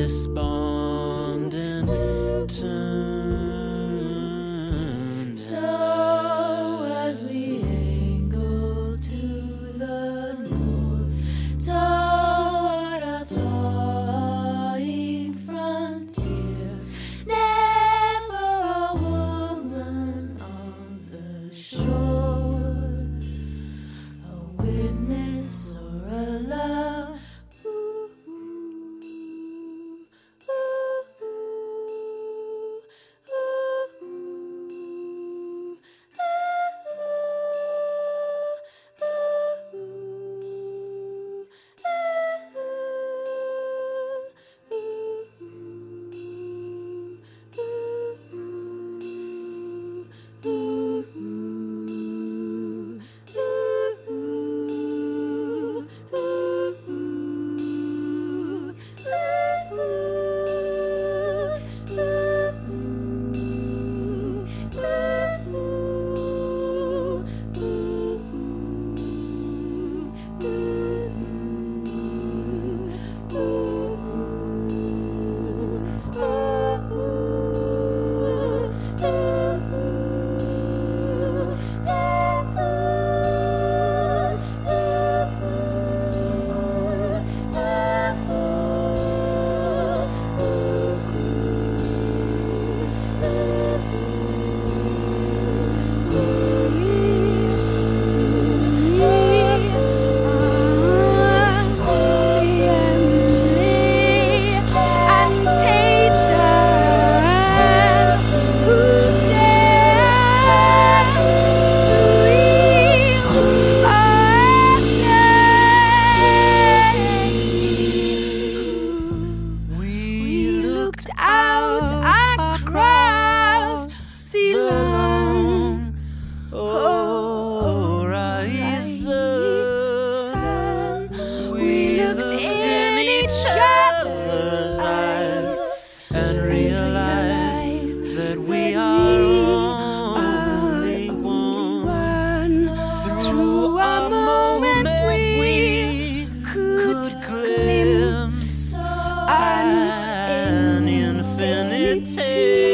despondent tune. So as we angle to the north, toward a thawing frontier, never a woman on the shore, a witness or a love. Out across the long horizon, we looked in each other's eyes and realized that we are only one. Through a moment we could glimpse an infinity.